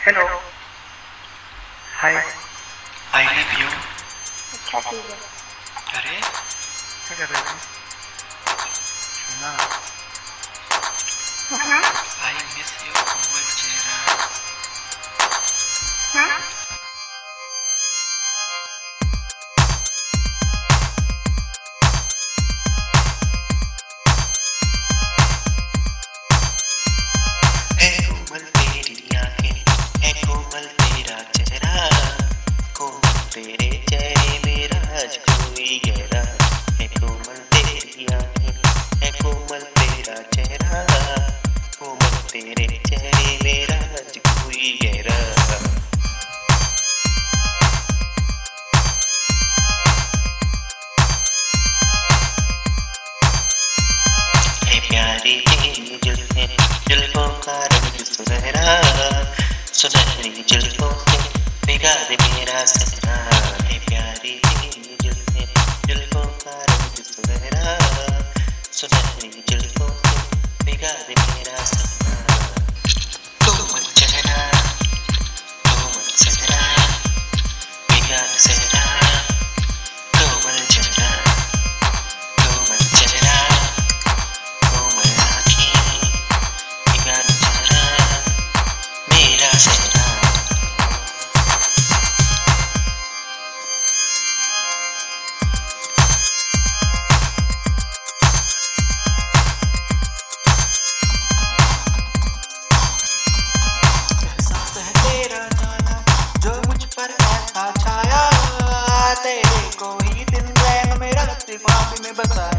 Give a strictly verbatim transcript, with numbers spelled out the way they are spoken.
Hello hi. I love you. अच्छा ठीक है। अरे क्या कर रहे थे? सुना हाँ आई मिस यू कोमल चेहरा। हाँ है कोमल तेरी आंखें, है कोमल तेरा चेहरा, कोमल तेरे चेहरे में राज कोई गहरा। है कोमल तेरी आंखें, है कोमल तेरा चेहरा, कोमल तेरे चेहरे में राज कोई गहरा। है प्यारी तेरी जुल्फें, जुल्फों का रंग सुनहरा, सुनहरी जुल्फों से भिगा दे मेरा सपना। है प्यारी तेरी जुल्फें, जुल्फों का रंग सुनहरा, सुनहरी जुल्फों से भिगा दे मेरा सपना। कोमल चेहरा, कोमल चेहरा, भिगा दे सेहरा, कोमल चेहरा, कोमल चेहरा, कोमल आँखें, भिगा दे चेहरा, मेरा सेहरा। एहसास है तेरा जाना जो मुझ पर ऐसा छाया, तेरे को ही दिन रैन में रात ख्वाब में बसाया।